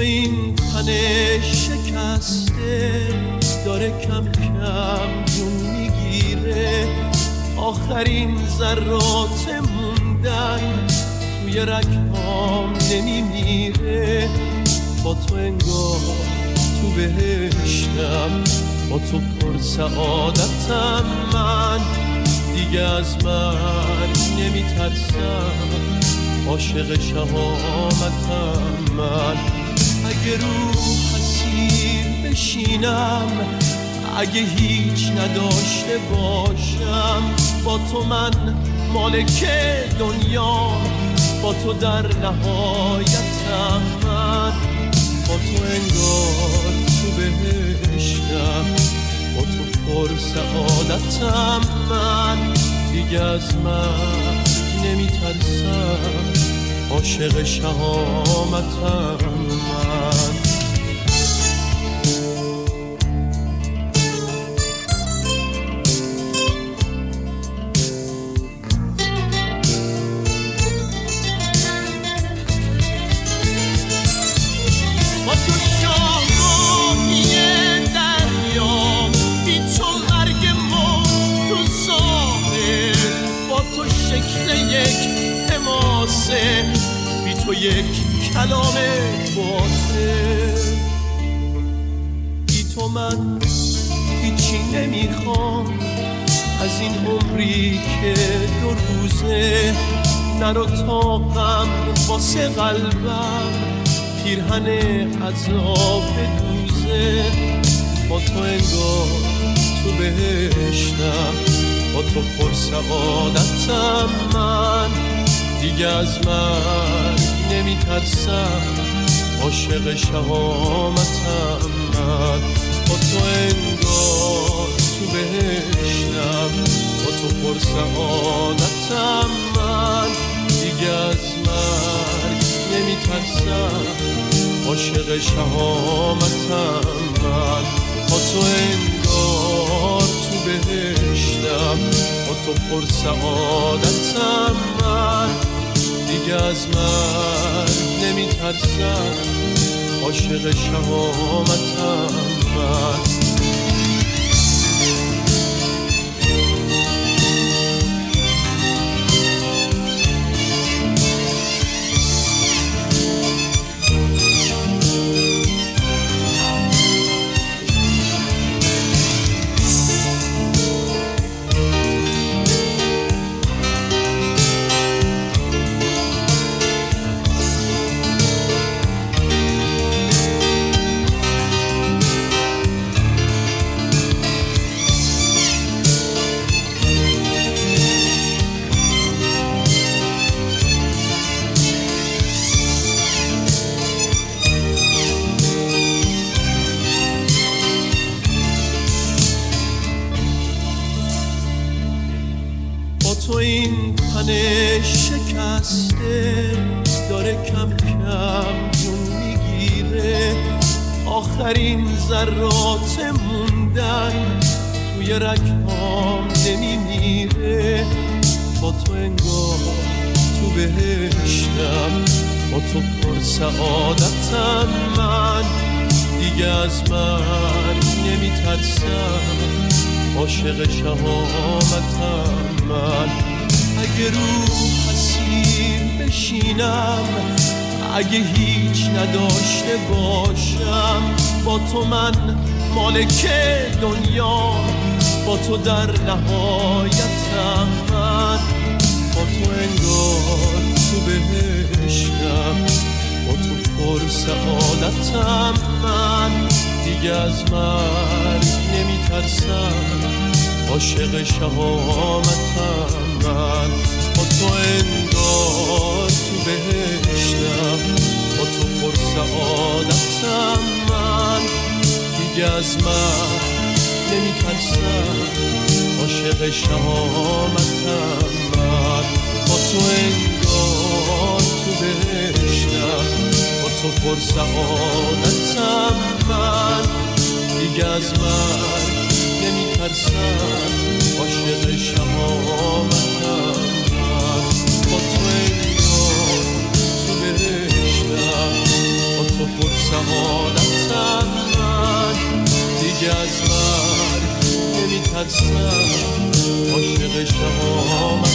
این تن شکسته داره کم کم جون میگیره، آخرین ذرات موندن توی رگهام نمیمیره. با تو انگار تو بهشتم، با تو پر سعادتم، من دیگه از مرگ نمیترسم، عاشق شهامتم. من اگه رو حسیر بشینم، اگه هیچ نداشته باشم، با تو من مالک دنیا، با تو در نهایتم. من با تو انگار تو بهشتم، با تو پر سعادتم، من دیگه از مرگ نمیترسم، عاشق شهامتم. من با تو شاهی دریا، بی تو مرگ ما تو ظاهر، با تو شکل یک حماسه، بی تو یک کلام باطل. بی تو من هیچی نمیخوام از این عمری که 2 روزه، نرو طاقم واسه قلبم پیرهن عذاب دوزه. با تو انگار تو بهشتم، با تو پر سعادتم، من دیگه از مرگ نمیترسم، عاشق شهامتم. من با تو انگار تو بهشتم، با تو پر سعادتم، من دیگه از مرگ نمیترسم، عاشق شهامتم. من با تو انگار تو بهشتم، با تو پر سعادتم، من دیگه از مرگ نمیترسم، عاشق شهامتم. من تو این تن شکسته داره کم کم جون میگیره، آخرین ذرات موندن توی رگهام نمیمیره. با تو انگار تو بهشتم، با تو پر سعادتم، من دیگه از مرگ نمیترسم، عاشق شهامتم. من اگه رو حسیر بشینم، اگه هیچ نداشته باشم، با تو من مالک دنیا، با تو در نهایتم. من با تو انگار تو بهشتم، با تو پر سعادتم، من دیگه از مرگ نمیترسم، عاشق شهامتم. من با تو انگار تو بهشتم، با تو پر سعادتم، من دیگه از مرگ نمیترسم، عاشق شهامتم. من با تو انگار تو بهشتم، با تو پر سعادتم، من دیگه از مرگ نمیترسم، عاشق شهامتم. من با تو انگار تو بهشتم، با تو پر سعادتم من دیگه از مرگ نمیترسم عاشق شما